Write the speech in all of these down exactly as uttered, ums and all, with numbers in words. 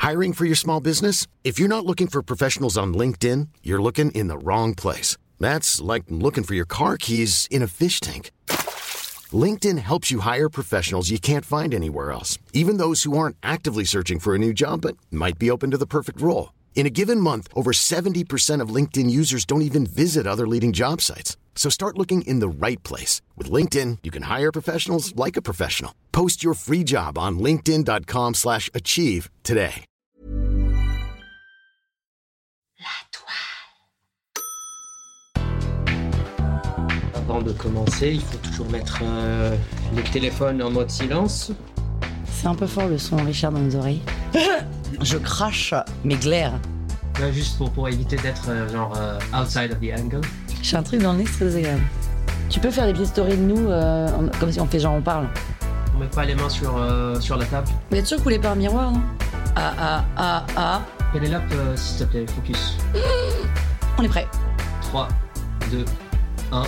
Hiring for your small business? If you're not looking for professionals on LinkedIn, you're looking in the wrong place. That's like looking for your car keys in a fish tank. LinkedIn helps you hire professionals you can't find anywhere else, even those who aren't actively searching for a new job but might be open to the perfect role. In a given month, over seventy percent of LinkedIn users don't even visit other leading job sites. So start looking in the right place. With LinkedIn, you can hire professionals like a professional. Post your free job on linkedin.com slash achieve today. Avant de commencer, il faut toujours mettre euh, les téléphones en mode silence. C'est un peu fort le son, Richard, dans nos oreilles. Je crache mes glaires. Là, juste pour, pour éviter d'être euh, genre euh, outside of the angle. J'ai un truc dans le nez, c'est très désagréable. Tu peux faire des petites stories de nous, euh, comme si on fait genre on parle. On met pas les mains sur, euh, sur la table. Vous êtes sûr que vous voulez pas un miroir, non? Ah, ah, ah, ah. Pénélope, euh, s'il te plaît, focus. On est prêt. trois, deux, un...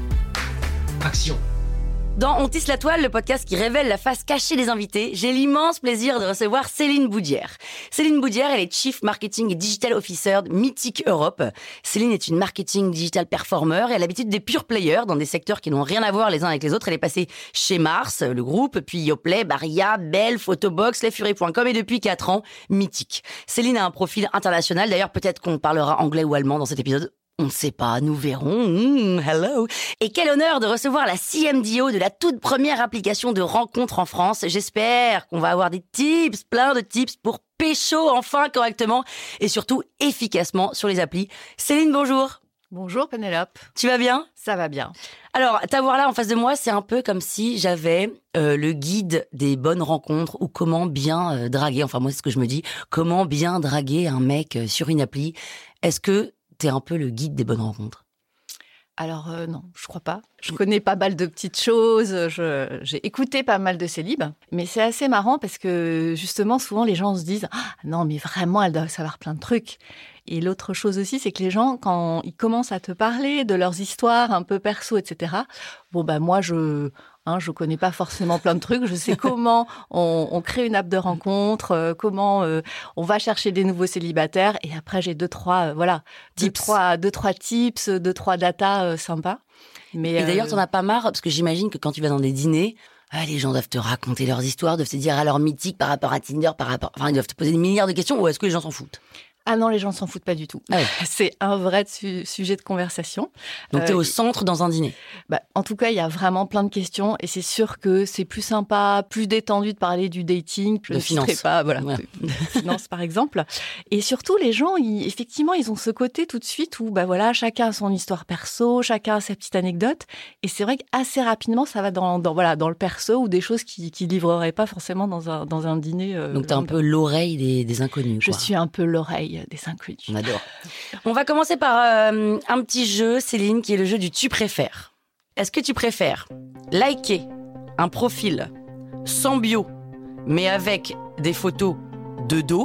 Action. Dans On tisse la toile, le podcast qui révèle la face cachée des invités, j'ai l'immense plaisir de recevoir Céline Boudière. Céline Boudière, elle est Chief Marketing et Digital Officer de Mythique Europe. Céline est une marketing digital performer et a l'habitude des pure players dans des secteurs qui n'ont rien à voir les uns avec les autres. Elle est passée chez Mars, le groupe, puis Yoplait, Baria, Bell, Photobox, lesfuries point com et depuis quatre ans, Mythique. Céline a un profil international. D'ailleurs, peut-être qu'on parlera anglais ou allemand dans cet épisode. On ne sait pas, nous verrons. Mmh, hello. Et quel honneur de recevoir la C M D O de la toute première application de rencontre en France. J'espère qu'on va avoir des tips, plein de tips pour pécho enfin correctement et surtout efficacement sur les applis. Céline, bonjour. Bonjour Pénélope. Tu vas bien ? Ça va bien. Alors, t'avoir là en face de moi, c'est un peu comme si j'avais euh, le guide des bonnes rencontres ou comment bien euh, draguer. Enfin, moi, c'est ce que je me dis. Comment bien draguer un mec euh, sur une appli. Est-ce que t'es un peu le guide des bonnes rencontres? Alors euh, non, je crois pas. Je connais pas mal de petites choses, je, j'ai écouté pas mal de célibes, mais c'est assez marrant parce que justement, souvent les gens se disent « Ah non, mais vraiment, elle doit savoir plein de trucs ». Et l'autre chose aussi, c'est que les gens, quand ils commencent à te parler de leurs histoires un peu perso, et cetera, bon bah moi, je... Hein, je connais pas forcément plein de trucs. Je sais comment on, on crée une app de rencontre, euh, comment euh, on va chercher des nouveaux célibataires. Et après, j'ai deux trois euh, voilà, deux trois, deux trois tips, deux trois data euh, sympas. Mais et d'ailleurs, euh... t'en as pas marre parce que j'imagine que quand tu vas dans des dîners, ah, les gens doivent te raconter leurs histoires, doivent te dire alors Mythique par rapport à Tinder, par rapport, enfin ils doivent te poser des milliards de questions. Ou est-ce que les gens s'en foutent? Ah non, les gens s'en foutent pas du tout. Ah ouais. C'est un vrai su- sujet de conversation. Donc, t'es euh, au centre dans un dîner. Bah, en tout cas, il y a vraiment plein de questions et c'est sûr que c'est plus sympa, plus détendu de parler du dating. Je de ne finance. Pas, voilà, ouais. de, de finance, par exemple. Et surtout, les gens, ils, effectivement, ils ont ce côté tout de suite où, bah voilà, chacun a son histoire perso, chacun a sa petite anecdote. Et c'est vrai qu'assez rapidement, ça va dans, dans, voilà, dans le perso ou des choses qui ne livreraient pas forcément dans un, dans un dîner. Euh, Donc, t'es un peu l'oreille des, des inconnus. Je quoi. suis un peu l'oreille des inconnus. On adore. On va commencer par euh, un petit jeu, Céline, qui est le jeu du tu préfères. Est-ce que tu préfères liker un profil sans bio, mais avec des photos de dos,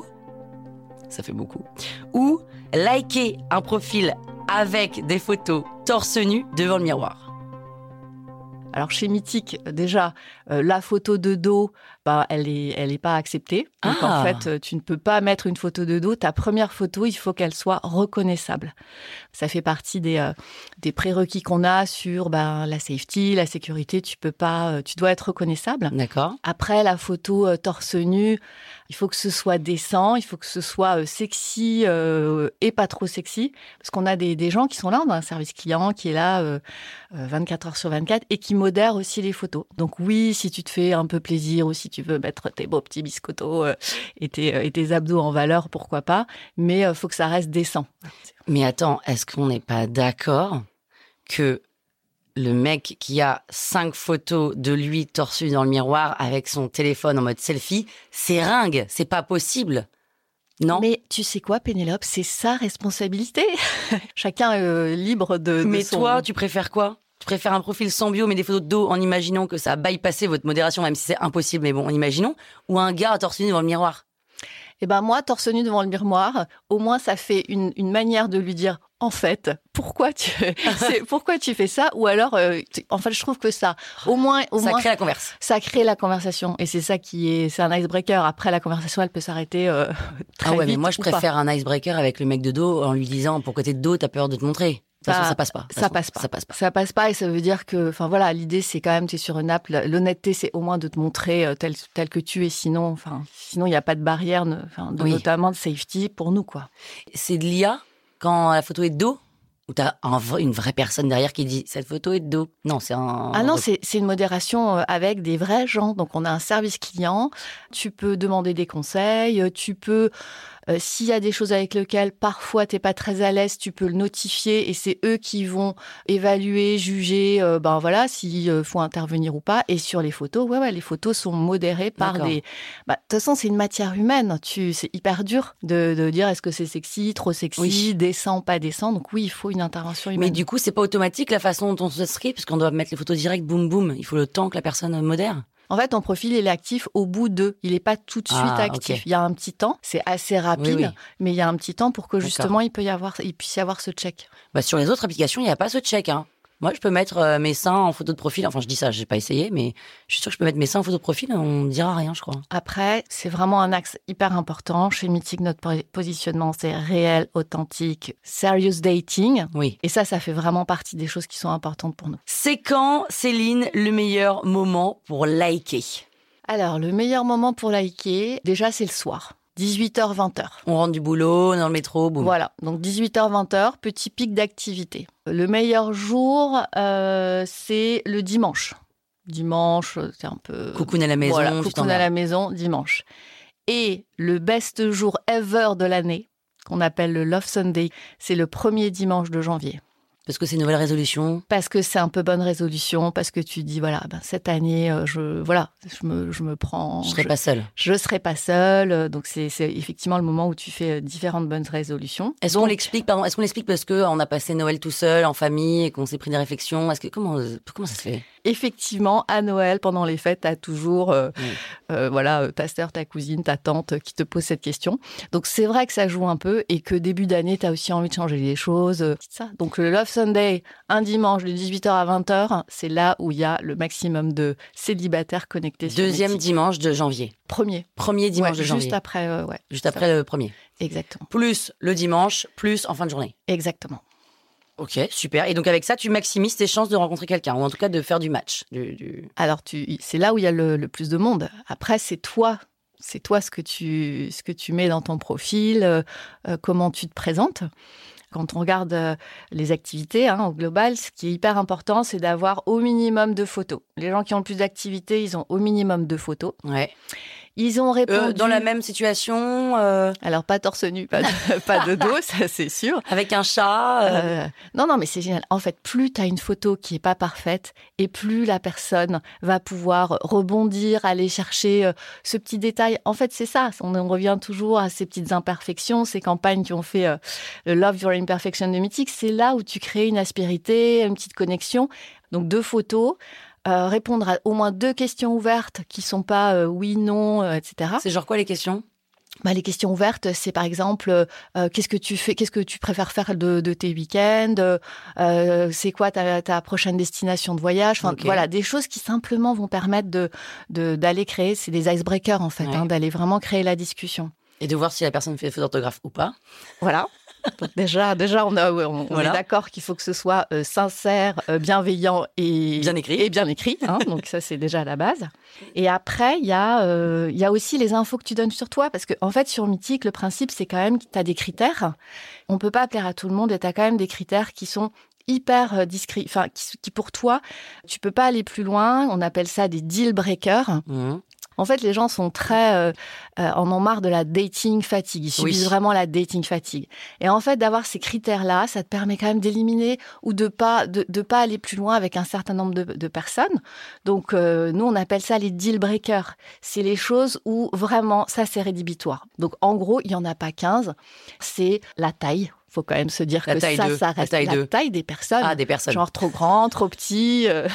ça fait beaucoup, ou liker un profil avec des photos torse nu devant le miroir? Alors chez Mythique, déjà, euh, la photo de dos, bah, elle est, elle est pas acceptée. Donc ah. en fait, tu ne peux pas mettre une photo de dos. Ta première photo, il faut qu'elle soit reconnaissable. Ça fait partie des, euh, des prérequis qu'on a sur bah, la safety, la sécurité. Tu peux pas, euh, tu dois être reconnaissable. D'accord. Après, la photo euh, torse nu, il faut que ce soit décent, il faut que ce soit euh, sexy euh, et pas trop sexy. Parce qu'on a des, des gens qui sont là, on a un service client qui est là euh, euh, vingt-quatre heures sur vingt-quatre et qui modère aussi les photos. Donc oui, si tu te fais un peu plaisir ou si tu veux mettre tes beaux petits biscottos euh, et, tes, euh, et tes abdos en valeur, pourquoi pas. Mais il euh, faut que ça reste décent. Mais attends, est-ce qu'on n'est pas d'accord que le mec qui a cinq photos de lui torse nu dans le miroir avec son téléphone en mode selfie, c'est ringue, c'est pas possible. Non. Mais tu sais quoi, Pénélope, c'est sa responsabilité. Chacun est euh, libre de, de Mais son... toi, tu préfères quoi? Tu préfères un profil sans bio mais des photos de dos en imaginant que ça a bypassé votre modération, même si c'est impossible, mais bon, en imaginons, ou un gars torse nu devant le miroir? Eh ben moi, torse nu devant le miroir, au moins ça fait une, une manière de lui dire en fait, pourquoi tu, c'est, pourquoi tu fais ça? Ou alors, euh, tu, en fait, je trouve que ça, au moins, au ça moins, crée la converse. Ça crée la conversation. Et c'est ça qui est, c'est un icebreaker. Après, la conversation, elle peut s'arrêter euh, très Ah ouais, vite. mais moi, je préfère pas. un icebreaker avec le mec de dos en lui disant pourquoi t'es de dos, t'as peur de te montrer. De toute façon, ça passe pas. Ça passe pas. Ça passe pas. Ça passe pas et ça veut dire que, enfin voilà, l'idée c'est quand même t'es sur une app. L'honnêteté c'est au moins de te montrer tel tel que tu es. Sinon, enfin, sinon il y a pas de barrière, enfin, de, oui. notamment de safety pour nous quoi. C'est de l'I A quand la photo est de dos. Ou t'as un, une vraie personne derrière qui dit cette photo est de dos. Non, c'est un. Ah non, c'est, c'est une modération avec des vrais gens. Donc on a un service client. Tu peux demander des conseils. Tu peux, euh, s'il y a des choses avec lesquelles parfois t'es pas très à l'aise, tu peux le notifier et c'est eux qui vont évaluer, juger. Euh, ben voilà, s'il euh, faut intervenir ou pas. Et sur les photos, ouais, ouais, les photos sont modérées par D'accord. des. Bah, de toute façon, c'est une matière humaine. Tu, c'est hyper dur de, de dire est-ce que c'est sexy, trop sexy, oui. décent, pas décent. Donc oui, il faut une intervention humaine. Mais du coup, c'est pas automatique la façon dont on s'inscrit, parce qu'on doit mettre les photos directes, boum boum. Il faut le temps que la personne modère. En fait, ton profil, il est actif au bout de. Il n'est pas tout de suite ah, actif. Okay. Il y a un petit temps. C'est assez rapide, oui, oui. mais il y a un petit temps pour que justement, il, peut y avoir, il puisse y avoir ce check. Bah, sur les autres applications, il n'y a pas ce check. Hein. Moi, je peux mettre euh, mes seins en photo de profil. Enfin, je dis ça, je n'ai pas essayé, mais je suis sûre que je peux mettre mes seins en photo de profil. On ne dira rien, je crois. Après, c'est vraiment un axe hyper important. Chez Mythique, notre positionnement, c'est réel, authentique, serious dating. Oui. Et ça, ça fait vraiment partie des choses qui sont importantes pour nous. C'est quand, Céline, le meilleur moment pour liker? Alors, le meilleur moment pour liker, déjà, c'est le soir. dix-huit heures, vingt heures. On rentre du boulot, dans le métro, boum. Voilà, donc dix-huit heures, vingt heures, petit pic d'activité. Le meilleur jour, euh, c'est le dimanche. Dimanche, c'est un peu... Coucoune à la maison. Voilà, coucoune à la maison, dimanche. Et le best jour ever de l'année, qu'on appelle le Love Sunday, c'est le premier dimanche de janvier. Parce que c'est une nouvelle résolution. Parce que c'est un peu bonne résolution, parce que tu dis, voilà, ben, cette année, je, voilà, je, me, je me prends... Je ne serai pas seule. Je ne serai pas seule. Donc, c'est, c'est effectivement le moment où tu fais différentes bonnes résolutions. Est-ce donc, qu'on l'explique, pardon, est-ce qu'on l'explique parce qu'on a passé Noël tout seul, en famille, et qu'on s'est pris des réflexions? Est-ce que, comment, comment ça se fait? Effectivement, à Noël, pendant les fêtes, tu as toujours euh, oui. euh, voilà, ta sœur, ta cousine, ta tante qui te pose cette question. Donc, c'est vrai que ça joue un peu et que début d'année, tu as aussi envie de changer les choses. Euh, ça. Donc, le Love Sunday, un dimanche de dix-huit heures à vingt heures, c'est là où il y a le maximum de célibataires connectés sur Deuxième Mythique. Dimanche de janvier. Premier. Premier dimanche ouais, de janvier. Juste après, euh, ouais. Juste après ça. Le premier. Exactement. Plus le dimanche, plus en fin de journée. Exactement. Ok, super. Et donc avec ça, tu maximises tes chances de rencontrer quelqu'un, ou en tout cas de faire du match. Du, du... Alors, tu, c'est là où il y a le, le plus de monde. Après, c'est toi, c'est toi ce que tu, ce que tu mets dans ton profil, euh, euh, comment tu te présentes. Quand on regarde euh, les activités hein, au global, ce qui est hyper important, c'est d'avoir au minimum deux photos. Les gens qui ont le plus d'activités, ils ont au minimum deux photos. Ouais. Ils ont répondu... Euh, dans la même situation euh... Alors, pas torse nu, pas de, pas de dos, ça c'est sûr. Avec un chat euh... Euh, Non, non, mais c'est génial. En fait, plus tu as une photo qui n'est pas parfaite et plus la personne va pouvoir rebondir, aller chercher euh, ce petit détail. En fait, c'est ça. On, on revient toujours à ces petites imperfections, ces campagnes qui ont fait euh, le Love Your Imperfection de Mythique. C'est là où tu crées une aspérité, une petite connexion. Donc, deux photos. Euh, répondre à au moins deux questions ouvertes qui ne sont pas euh, oui, non, euh, et cetera. C'est genre quoi les questions ? Bah, les questions ouvertes, c'est par exemple, euh, qu'est-ce que tu fais, qu'est-ce que tu préfères faire de, de tes week-ends, euh, c'est quoi ta, ta prochaine destination de voyage, enfin okay. Voilà, des choses qui simplement vont permettre de, de d'aller créer, c'est des icebreakers en fait, ouais. hein, d'aller vraiment créer la discussion. Et de voir si la personne fait faute d'orthographe ou pas. Voilà. Donc déjà, déjà, on, a, on, voilà. on est d'accord qu'il faut que ce soit euh, sincère, euh, bienveillant et bien écrit. Et bien écrit hein, donc ça, c'est déjà la base. Et après, il y a, euh, il y a aussi les infos que tu donnes sur toi, parce que en fait, sur Mythique, le principe, c'est quand même que tu as des critères. On peut pas plaire à tout le monde, et tu as quand même des critères qui sont hyper discrets, enfin, qui, qui pour toi, tu peux pas aller plus loin. On appelle ça des deal breakers. Mmh. En fait, les gens sont très euh, euh, en ont marre de la dating fatigue. Ils subissent oui. vraiment la dating fatigue. Et en fait, d'avoir ces critères-là, ça te permet quand même d'éliminer ou de pas de, de pas aller plus loin avec un certain nombre de, de personnes. Donc, euh, nous, on appelle ça les deal breakers. C'est les choses où vraiment ça c'est rédhibitoire. Donc, en gros, il y en a pas quinze. C'est la taille. faut quand même se dire La que taille ça, de- ça la reste taille la de- taille des personnes. Ah, des personnes. Genre trop grand, trop petit, euh,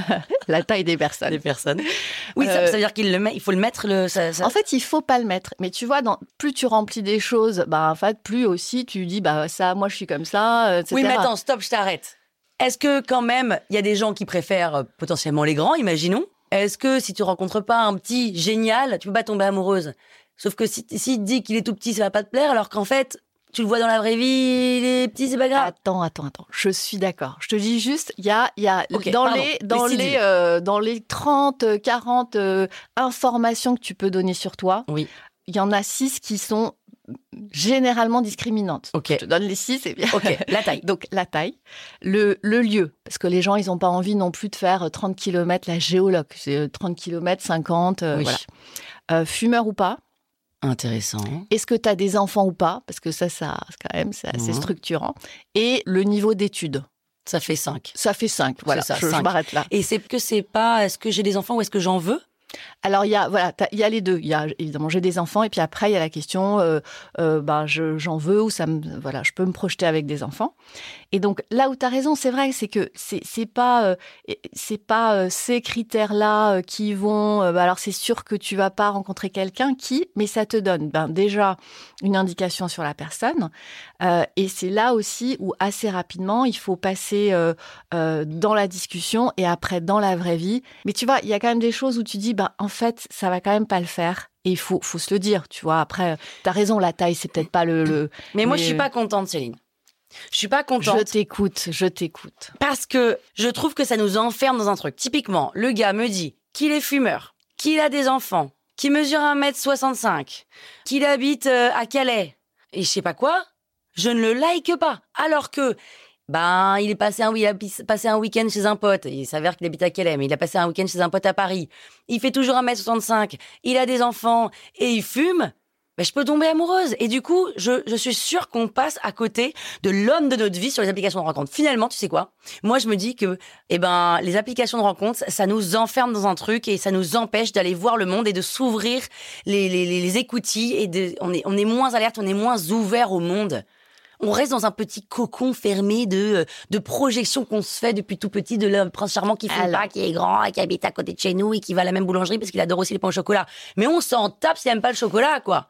la taille des personnes. Des personnes. Oui, ça, Euh, ça veut dire qu'il le met, il faut le mettre. Le, ça, ça- En fait, il faut pas le mettre. Mais tu vois, dans, plus tu remplis des choses, bah, en fait, plus aussi tu dis, bah, ça, moi, je suis comme ça, euh, et cetera. Oui, mais attends, stop, je t'arrête. Est-ce que quand même, il y a des gens qui préfèrent euh, potentiellement les grands, imaginons. Est-ce que si tu rencontres pas un petit génial, tu peux pas tomber amoureuse? Sauf que si, si te dit qu'il est tout petit, ça va pas te plaire, alors qu'en fait, tu le vois dans la vraie vie, il est petit, c'est pas grave. Attends, attends, attends. Je suis d'accord. Je te dis juste, il y a, il y a Ok, dans, pardon. les, dans, Les les, six euh, dans les trente, quarante euh, informations que tu peux donner sur toi, Oui. il y en a six qui sont généralement discriminantes. Ok. Je te donne les six, c'est bien. Ok, la taille. Donc, la taille, le, le lieu, parce que les gens, ils n'ont pas envie non plus de faire trente kilomètres la géologue. C'est trente kilomètres, cinquante, euh, Oui. voilà. Euh, fumeur ou pas? Intéressant. Est-ce que tu as des enfants ou pas? Parce que ça, ça quand même, c'est assez Mhm. structurant. Et le niveau d'études. Ça fait cinq. Ça fait cinq. Voilà, ça, je, je cinq. m'arrête là. Et c'est que c'est pas, est-ce que j'ai des enfants ou est-ce que j'en veux? Alors, il y a, voilà, t'as- il y a les deux. Il y a évidemment, j'ai des enfants. Et puis après, il y a la question, euh, euh, ben, je, j'en veux ou ça me, voilà, je peux me projeter avec des enfants. Et donc, là où tu as raison, c'est vrai, c'est que c'est, c'est pas, euh, c'est pas euh, ces critères-là euh, qui vont. euh, bah, alors, c'est sûr que tu vas pas rencontrer quelqu'un qui, mais ça te donne ben, déjà une indication sur la personne. Euh, et c'est là aussi où, assez rapidement, il faut passer euh, euh, dans la discussion et après dans la vraie vie. Mais tu vois, il y a quand même des choses où tu dis, bah, en fait, ça va quand même pas le faire. Et il faut, faut se le dire, tu vois. Après, t'as raison, la taille, c'est peut-être pas le. le... Mais moi, Mais- je suis pas contente, Céline. Je suis pas Je contente. t'écoute, je t'écoute. Parce que je trouve que ça nous enferme dans un truc. Typiquement, le gars me dit qu'il est fumeur, qu'il a des enfants, qu'il mesure un mètre soixante-cinq, qu'il habite euh, à Calais, et je sais pas quoi, je ne le like pas. Alors que, ben, il est passé un, il a pis- passé un week-end chez un pote, il s'avère qu'il habite à Calais, mais il a passé un week-end chez un pote à Paris, il fait toujours un mètre soixante-cinq, il a des enfants, et il fume, ben, je peux tomber amoureuse. Et du coup, je, je suis sûre qu'on passe à côté de l'homme de notre vie sur les applications de rencontres. Finalement, tu sais quoi? Moi, je me dis que, eh ben, les applications de rencontres, ça nous enferme dans un truc et ça nous empêche d'aller voir le monde et de s'ouvrir les, les, les, les écoutilles et de, on est, on est moins alerte, on est moins ouvert au monde. On reste dans un petit cocon fermé de, de projections qu'on se fait depuis tout petit de l'homme prince charmant qui fume Alors. pas, qui est grand, et qui habite à côté de chez nous et qui va à la même boulangerie parce qu'il adore aussi les pains au chocolat. Mais on s'en tape s'il aime pas le chocolat, quoi.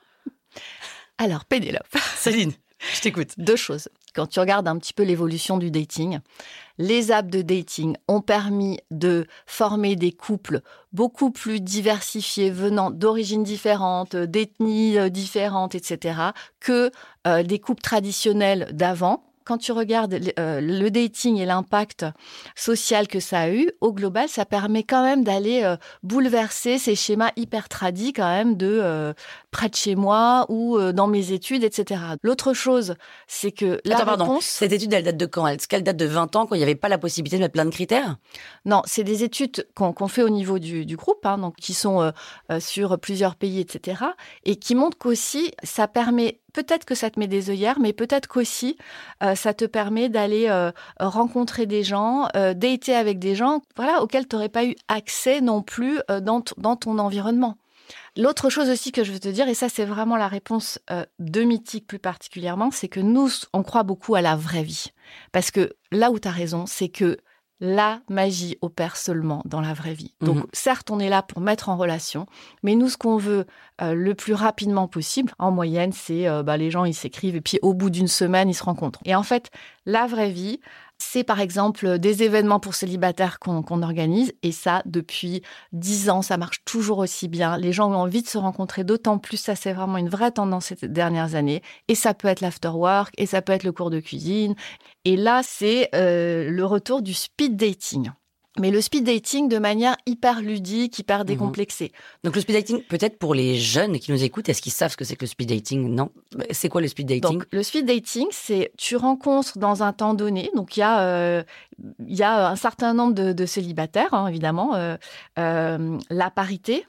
Alors, Pénélope, Céline, je t'écoute. deux choses. Quand tu regardes un petit peu l'évolution du dating, les apps de dating ont permis de former des couples beaucoup plus diversifiés, venant d'origines différentes, d'ethnies euh, différentes, et cetera, que euh, des couples traditionnels d'avant. Quand tu regardes euh, le dating et l'impact social que ça a eu, au global, ça permet quand même d'aller euh, bouleverser ces schémas hyper tradis quand même de euh, près de chez moi ou euh, dans mes études, et cetera. L'autre chose, c'est que la Attends, pardon. réponse... Cette étude, elle date de quand? Est-ce qu'elle date de vingt ans, quand il n'y avait pas la possibilité de mettre plein de critères? Non, c'est des études qu'on qu'on fait au niveau du, du groupe, hein, donc qui sont euh, euh, sur plusieurs pays, et cetera, et qui montrent qu'aussi, ça permet, peut-être que ça te met des œillères, mais peut-être qu'aussi, euh, ça te permet d'aller euh, rencontrer des gens, euh, dater avec des gens, voilà, auxquels tu n'aurais pas eu accès non plus euh, dans, t- dans ton environnement. L'autre chose aussi que je veux te dire, et ça c'est vraiment la réponse euh, de Mythique plus particulièrement, c'est que nous, on croit beaucoup à la vraie vie. Parce que là où tu as raison, c'est que la magie opère seulement dans la vraie vie. Donc, Mhm. certes, on est là pour mettre en relation, mais nous, ce qu'on veut euh, le plus rapidement possible, en moyenne, c'est euh, bah, les gens, ils s'écrivent et puis au bout d'une semaine, ils se rencontrent. Et en fait, la vraie vie, c'est par exemple des événements pour célibataires qu'on qu'on organise. Et ça, depuis dix ans, ça marche toujours aussi bien. Les gens ont envie de se rencontrer, d'autant plus, ça c'est vraiment une vraie tendance ces dernières années. Et ça peut être l'afterwork, et ça peut être le cours de cuisine. Et là, c'est euh, le retour du speed dating. Mais le speed dating de manière hyper ludique, hyper décomplexée. Donc le speed dating, peut-être pour les jeunes qui nous écoutent, est-ce qu'ils savent ce que c'est que le speed dating? Non. C'est quoi le speed dating? Donc, le speed dating, c'est tu rencontres dans un temps donné. Donc, il y a, euh, il y a un certain nombre de, de célibataires, hein, évidemment, euh, euh, la parité.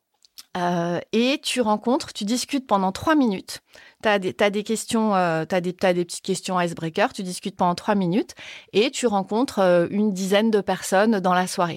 Euh, et tu rencontres, tu discutes pendant trois minutes. Tu as des, t'as des questions, euh, tu as des, t'as des petites questions icebreaker. Tu discutes pendant trois minutes et tu rencontres euh, une dizaine de personnes dans la soirée.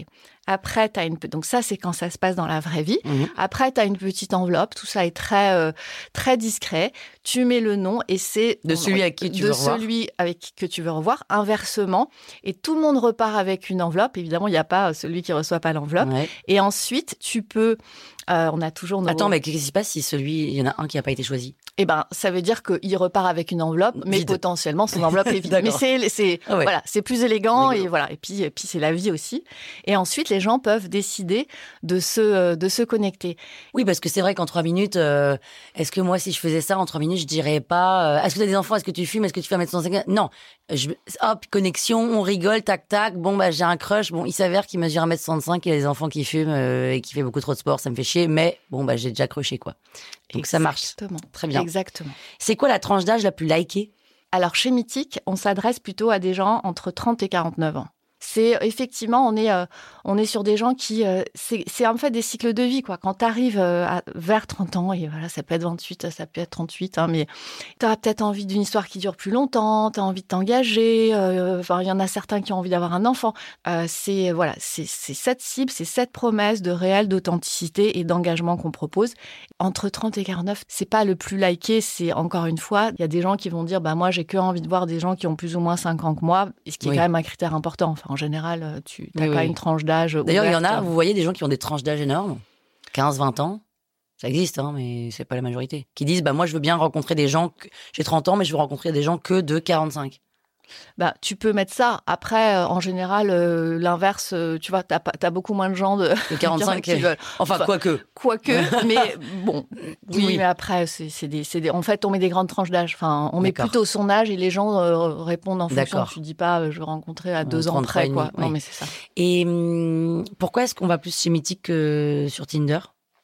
Après, t'as une... Donc ça, c'est quand ça se passe dans la vraie vie. Mmh. Après, tu as une petite enveloppe. Tout ça est très, euh, très discret. Tu mets le nom et c'est... De celui avec qui tu de veux revoir. De celui avec qui que tu veux revoir, inversement. Et tout le monde repart avec une enveloppe. Évidemment, il n'y a pas celui qui ne reçoit pas l'enveloppe. Ouais. Et ensuite, tu peux... Euh, on a toujours nos... Attends, mais qu'est-ce qui se passe si celui, il y en a un qui n'a pas été choisi? Eh ben, ça veut dire qu'il repart avec une enveloppe, mais Vide. Potentiellement son enveloppe est vide. Mais c'est, c'est, Ah ouais. voilà, c'est plus élégant Rigolo. et voilà. Et puis, et puis c'est la vie aussi. Et ensuite, les gens peuvent décider de se, de se connecter. Oui, parce que c'est vrai qu'en trois minutes, euh, est-ce que moi, si je faisais ça en trois minutes, je dirais pas, euh, est-ce que tu as des enfants, est-ce que tu fumes, est-ce que tu fais un mètre soixante-cinq? Non. Je, hop, connexion, on rigole, tac, tac. Bon, bah, j'ai un crush. Bon, il s'avère qu'il mesure un mètre soixante-cinq, il a des enfants qui fument euh, et qui fait beaucoup trop de sport, ça me fait chier. Mais bon, bah, j'ai déjà crushé, quoi. Donc, ça marche. Exactement. Très bien. Exactement. C'est quoi la tranche d'âge la plus likée? Alors, chez Mythique, on s'adresse plutôt à des gens entre trente et quarante-neuf ans. C'est effectivement, on est, euh, on est sur des gens qui... Euh, c'est, c'est en fait des cycles de vie, quoi. Quand tu arrives euh, à, vers trente ans, et voilà, ça peut être vingt-huit, ça peut être trente-huit, hein, mais tu as peut-être envie d'une histoire qui dure plus longtemps, tu as envie de t'engager, euh, enfin, il y en a certains qui ont envie d'avoir un enfant. Euh, c'est, voilà, c'est, c'est cette cible, c'est cette promesse de réel, d'authenticité et d'engagement qu'on propose. Entre trente et quarante-neuf, c'est pas le plus liké, c'est encore une fois, il y a des gens qui vont dire, bah, moi, j'ai que envie de voir des gens qui ont plus ou moins cinq ans que moi, ce qui est Oui. quand même un critère important. Enfin, en général, tu n'as Oui, pas oui. une tranche d'âge. D'ailleurs, il y en a, ouverte. vous voyez des gens qui ont des tranches d'âge énormes, quinze, vingt ans. Ça existe, hein, mais c'est pas la majorité. Qui disent, bah, moi, je veux bien rencontrer des gens, que... j'ai trente ans, mais je veux rencontrer des gens que de quarante-cinq. Bah, tu peux mettre ça. Après, euh, en général, euh, l'inverse, euh, tu vois, tu as beaucoup moins de gens de, De quarante-cinq, qui veulent. Enfin, Enfin, quoique. Quoique, mais bon, oui, Oui. mais après, c'est, c'est des, c'est des... en fait, on met des grandes tranches d'âge. Enfin, on met D'accord. plutôt son âge et les gens euh, répondent en fonction. D'accord. Tu dis pas, euh, je veux rencontrer à deux ans trente-trois près, et quoi. demi, Non, oui. mais c'est ça. Et hum, pourquoi est-ce qu'on va plus chez Mythique que sur Tinder?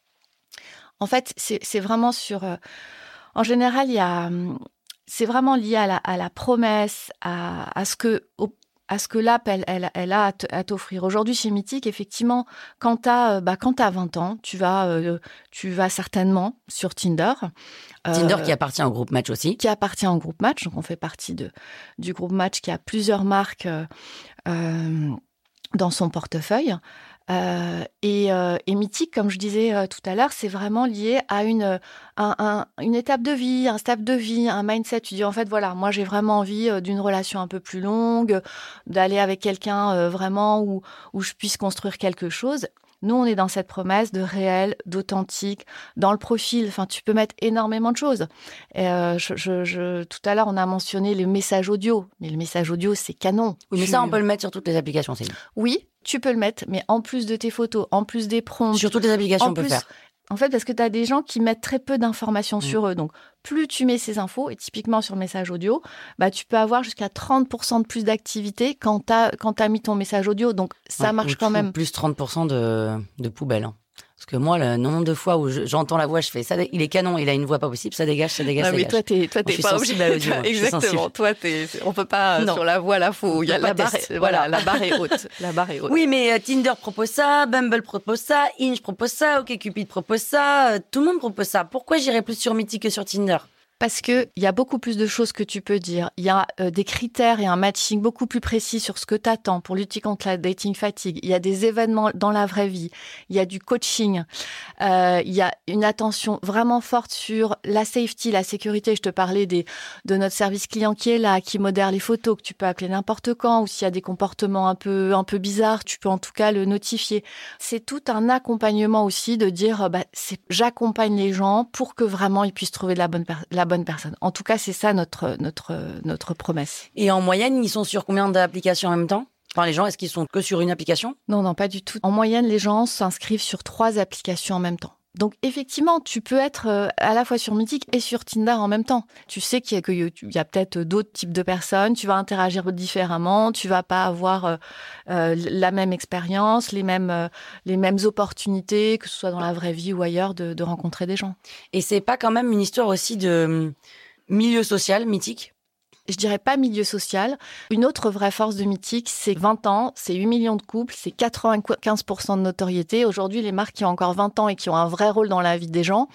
En fait, c'est, c'est vraiment sur... euh, En général, il y a... hum, C'est vraiment lié à la, à la promesse, à, à ce que... au- à ce que l'app, elle, elle, elle a à, te- à t'offrir. Aujourd'hui, chez Mythique, effectivement, quand tu as bah, quand t'as vingt ans, tu vas, euh, tu vas certainement sur Tinder. Tinder Euh, qui appartient au groupe Match aussi. qui appartient au groupe Match. Donc, on fait partie de, du groupe Match qui a plusieurs marques euh, euh, dans son portefeuille. Euh, et, euh, et Mythique, comme je disais euh, tout à l'heure, c'est vraiment lié à une, un, un, une étape de vie, un step de vie, un mindset. Tu dis, en fait, voilà, moi, j'ai vraiment envie euh, d'une relation un peu plus longue, d'aller avec quelqu'un euh, vraiment où, où je puisse construire quelque chose. Nous, on est dans cette promesse de réel, d'authentique, dans le profil. Enfin, tu peux mettre énormément de choses. Et, euh, je, je, je, tout à l'heure, on a mentionné le message audio. Mais le message audio, c'est canon. Oui, mais Tu- ça, on peut le mettre sur toutes les applications, Céline. Oui, tu peux le mettre, mais en plus de tes photos, en plus des prompts. Sur toutes les applications, en on peut plus, faire. En fait, parce que tu as des gens qui mettent très peu d'informations Mm. sur eux. Donc, plus tu mets ces infos, et typiquement sur le message audio, bah, tu peux avoir jusqu'à trente pour cent de plus d'activité quand tu as quand t'as mis ton message audio. Donc, ça Ouais, marche ou- quand ou même. Plus trente pour cent de, de poubelle. hein. Parce que moi, le nombre de fois où je- j'entends la voix, je fais ça, dé- il est canon, il a une voix pas possible, ça dégage, ça dégage, Ah, ça mais dégage. toi, t'es, toi, Moi, t'es je suis pas sensible à l'audio, moi. Je suis Exactement. sensible. Toi, t'es, on peut pas, euh, Non. sur la voix, là, faut, il y a On peut la pas barre, tester, voilà, voilà. la barre est haute. La barre est haute. Oui, mais euh, Tinder propose ça, Bumble propose ça, Hinge propose ça, OkCupid propose ça, euh, tout le monde propose ça. Pourquoi j'irais plus sur Mythique que sur Tinder? Parce qu'il y a beaucoup plus de choses que tu peux dire. Il y a euh, des critères et un matching beaucoup plus précis sur ce que tu attends pour lutter contre la dating fatigue. Il y a des événements dans la vraie vie. Il y a du coaching. Euh, il y a une attention vraiment forte sur la safety, la sécurité. Je te parlais des, de notre service client qui est là, qui modère les photos, que tu peux appeler n'importe quand. Ou s'il y a des comportements un peu, un peu bizarres, tu peux en tout cas le notifier. C'est tout un accompagnement aussi de dire, bah, c'est, j'accompagne les gens pour que vraiment ils puissent trouver la bonne, per- la bonne personne. En tout cas, c'est ça notre, notre, notre promesse. Et en moyenne, ils sont sur combien d'applications en même temps? Enfin, les gens, est-ce qu'ils sont que sur une application? Non, non, pas du tout. En moyenne, les gens s'inscrivent sur trois applications en même temps. Donc, effectivement, tu peux être euh, à la fois sur Mythique et sur Tinder en même temps. Tu sais qu'il y a, que, il y a peut-être d'autres types de personnes, tu vas interagir différemment, tu vas pas avoir euh, euh, la même expérience, les mêmes, euh, les mêmes opportunités, que ce soit dans la vraie vie ou ailleurs, de, de rencontrer des gens. Et c'est pas quand même une histoire aussi de hum, milieu social, Mythique? Je dirais pas milieu social. Une autre vraie force de Mythique, c'est vingt ans, c'est huit millions de couples, c'est quatre-vingt-quinze pour cent de notoriété. Aujourd'hui, les marques qui ont encore vingt ans et qui ont un vrai rôle dans la vie des gens,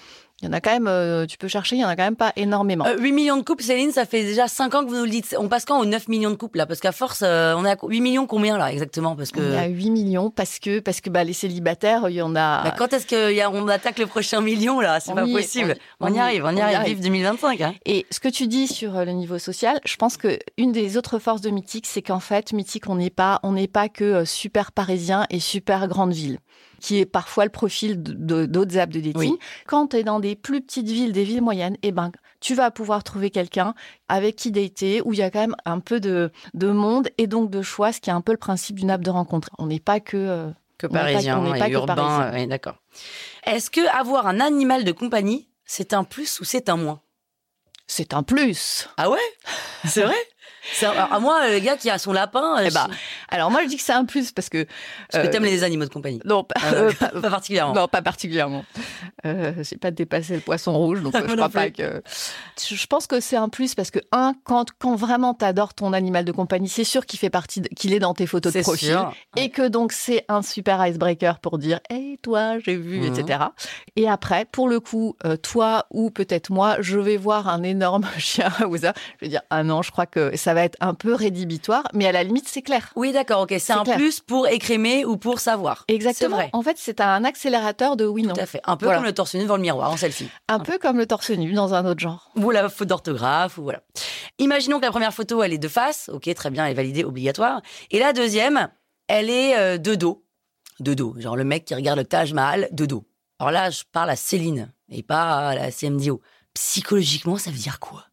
Il y en a quand même, euh, tu peux chercher, il y en a quand même pas énormément. Euh, huit millions de couples, Céline, ça fait déjà cinq ans que vous nous le dites. On passe quand aux neuf millions de couples, là? Parce qu'à force, euh, on est à huit millions combien, là, exactement? Parce que... On est à huit millions parce que, parce que bah, les célibataires, il y en a... Bah, quand est-ce qu'on attaque le prochain million, là? C'est on pas y, possible. On, on, on y arrive, on y, on y arrive, arrive. Vive deux mille vingt-cinq. Hein. Et ce que tu dis sur le niveau social, je pense qu'une des autres forces de Mythique, c'est qu'en fait, Mythique, on n'est pas, on n'est pas que super parisien et super grande ville, qui est parfois le profil de, de, d'autres apps de dating. Oui. Quand tu es dans des plus petites villes, des villes moyennes, eh ben, tu vas pouvoir trouver quelqu'un avec qui dater, où il y a quand même un peu de, de monde et donc de choix, ce qui est un peu le principe d'une app de rencontre. On n'est pas que... Euh, que parisien, on n'est pas, on est pas urbain, que oui, d'accord. Est-ce que avoir un animal de compagnie, c'est un plus ou c'est un moins? C'est un plus. Ah ouais? C'est vrai? C'est un... Alors, moi, le gars qui a son lapin... Eh bah, je... Alors moi, je dis que c'est un plus parce que... Parce euh... que t'aimes les animaux de compagnie. Non, pas, euh, pas, pas particulièrement. Non, pas particulièrement. Euh, j'ai pas dépassé le poisson rouge, donc euh, je crois pas que... Je pense que c'est un plus parce que, un, quand, quand vraiment t'adores ton animal de compagnie, c'est sûr qu'il fait partie, de... qu'il est dans tes photos c'est de profil. Sûr. Et que donc, c'est un super icebreaker pour dire « Hey, toi, j'ai vu, mmh. et cetera » Et après, pour le coup, euh, toi ou peut-être moi, je vais voir un énorme chien ou ça, je vais dire « Ah non, je crois que ça va être un peu rédhibitoire, mais à la limite, c'est clair. » Oui, d'accord, ok. C'est, c'est un clair. Plus pour écrémer ou pour savoir. Exactement. C'est vrai. En fait, c'est un accélérateur de oui-non. Tout à fait. Un peu voilà. comme le torse nu devant le miroir en selfie. Un, un peu comme le torse nu dans un autre genre. Ou la faute d'orthographe, ou voilà. Imaginons que la première photo, elle est de face. Ok, très bien, elle est validée, obligatoire. Et la deuxième, elle est euh, de dos. De dos. Genre le mec qui regarde le Taj Mahal de dos. Alors là, je parle à Céline et pas à la C M D O. Psychologiquement, ça veut dire quoi?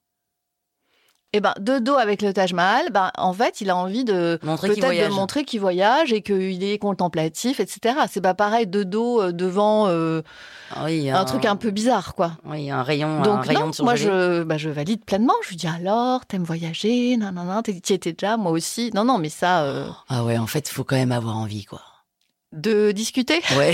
Eh ben, de dos avec le Taj Mahal, ben, en fait, il a envie de montrer peut-être qu'il de montrer qu'il voyage et qu'il est contemplatif, et cetera. C'est pas pareil de dos euh, devant euh, oui, un... un truc un peu bizarre, quoi. Oui, un rayon, Donc un rayon non, de moi je, bah, je valide pleinement. Je lui dis alors, t'aimes voyager, non, non, non, t'y étais déjà, moi aussi. Non, non, mais ça. Euh... Ah ouais, en fait, il faut quand même avoir envie, quoi. De discuter. Ouais.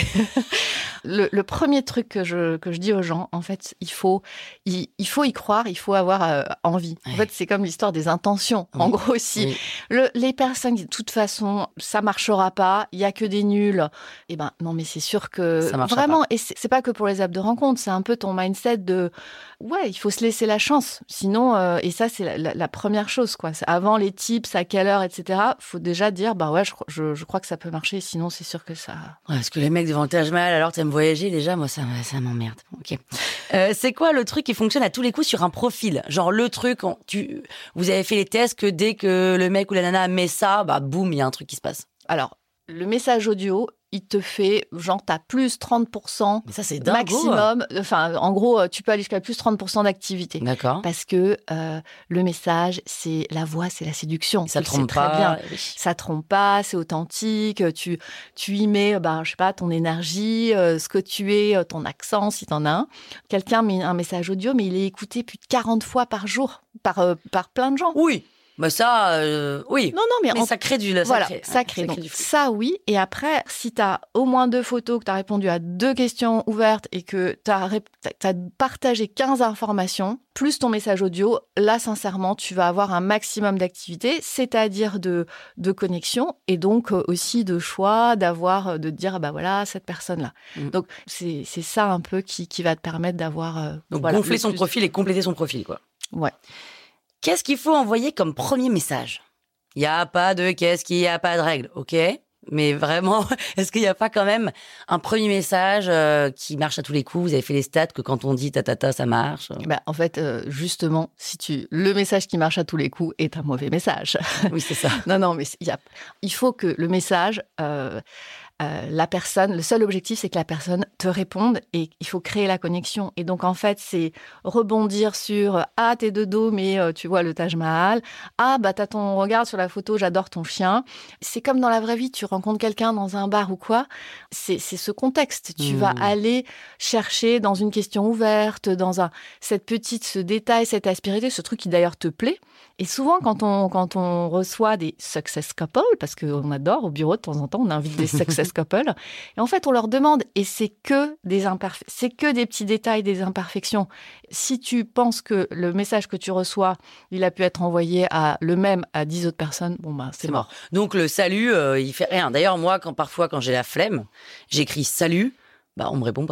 le, le premier truc que je, que je dis aux gens, en fait, il faut, il, il faut y croire, il faut avoir euh, envie. Ouais. En fait, c'est comme l'histoire des intentions. Oui. En gros aussi, oui. le, les personnes qui, de toute façon, ça marchera pas, il y a que des nuls. Eh ben, non, mais c'est sûr que ça vraiment, pas. Et c'est, c'est pas que pour les apps de rencontre, c'est un peu ton mindset de, ouais, il faut se laisser la chance. Sinon, euh, et ça, c'est la, la, la première chose, quoi. C'est avant les tips, à quelle heure, et cetera. Faut déjà dire, bah ouais, je, je, je crois que ça peut marcher. Sinon, c'est sûr que ça. Ouais, parce que les mecs devant le Taj Mahal, alors t'aimes voyager, déjà, moi, ça, ça m'emmerde. Ok. Euh, c'est quoi le truc qui fonctionne à tous les coups sur un profil? Genre le truc, tu, vous avez fait les tests que dès que le mec ou la nana met ça, bah boum, il y a un truc qui se passe. Alors, le message audio, il te fait, genre, t'as plus trente pour cent mais ça, c'est dingo, maximum. Enfin, en gros, tu peux aller jusqu'à plus trente pour cent d'activité. D'accord. Parce que euh, le message, c'est la voix, c'est la séduction. Ça trompe très pas. Bien. Oui. Ça trompe pas, c'est authentique. Tu, tu y mets, bah, je sais pas, ton énergie, euh, ce que tu es, ton accent, si t'en as un. Quelqu'un met un message audio, mais il est écouté plus de quarante fois par jour, par, euh, par plein de gens. Oui. Bah ça, euh, oui. Non, non, mais, mais en... ça crée du... Ça voilà, crée, ça hein, crée. ça Donc, crée du flux. Ça, oui. Et après, si tu as au moins deux photos, que tu as répondu à deux questions ouvertes et que tu as, rép... as partagé quinze informations, plus ton message audio, là, sincèrement, tu vas avoir un maximum d'activité, c'est-à-dire de, de connexion et donc aussi de choix, d'avoir, de te dire, ah bah voilà, cette personne-là. Mm. Donc, c'est, c'est ça un peu qui, qui va te permettre d'avoir... Euh, donc, voilà, gonfler son plus... profil et compléter son profil, quoi. Ouais. Qu'est-ce qu'il faut envoyer comme premier message? Il n'y a pas de qu'est-ce qu'il n'y a pas de règle, ok? Mais vraiment, est-ce qu'il n'y a pas quand même un premier message euh, qui marche à tous les coups? Vous avez fait les stats que quand on dit ta ta ta, ça marche. Bah, en fait, euh, justement, si tu le message qui marche à tous les coups est un mauvais message. Oui, c'est ça. non, non, mais y a... il faut que le message... Euh... Euh, la personne, le seul objectif, c'est que la personne te réponde et il faut créer la connexion. Et donc, en fait, c'est rebondir sur « Ah, t'es de dos, mais euh, tu vois le Taj Mahal. Ah, bah, t'as ton regard sur la photo, j'adore ton chien. » C'est comme dans la vraie vie, tu rencontres quelqu'un dans un bar ou quoi. C'est, c'est ce contexte. Tu mmh. vas aller chercher dans une question ouverte, dans un, cette petite, ce détail, cette aspérité, ce truc qui d'ailleurs te plaît. Et souvent, quand on, quand on reçoit des success couples, parce qu'on adore, au bureau, de temps en temps, on invite des success couples, et en fait, on leur demande, et c'est que des imperfe- c'est que des petits détails, des imperfections. Si tu penses que le message que tu reçois, il a pu être envoyé à le même à dix autres personnes, bon, ben, c'est, c'est mort. mort. Donc, le salut, euh, il fait rien. D'ailleurs, moi, quand, parfois, quand j'ai la flemme, j'écris salut, bah, on me répond pas, quoi.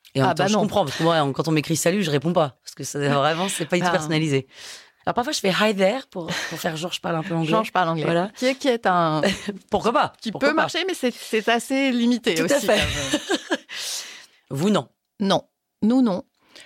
Et en Ah même temps, bah je non. comprends, parce que moi, quand on m'écrit salut, je réponds pas. Parce que ça, vraiment, c'est pas du tout Ah. personnalisé. Alors parfois, je fais hi there pour, pour faire genre, je parle un peu anglais. Genre, je parle anglais. Voilà. Qui est, qui est un... Pourquoi pas qui Pourquoi peut pas marcher, mais c'est, c'est assez limité Tout aussi. à fait. quand même. Vous, non. Non, nous non.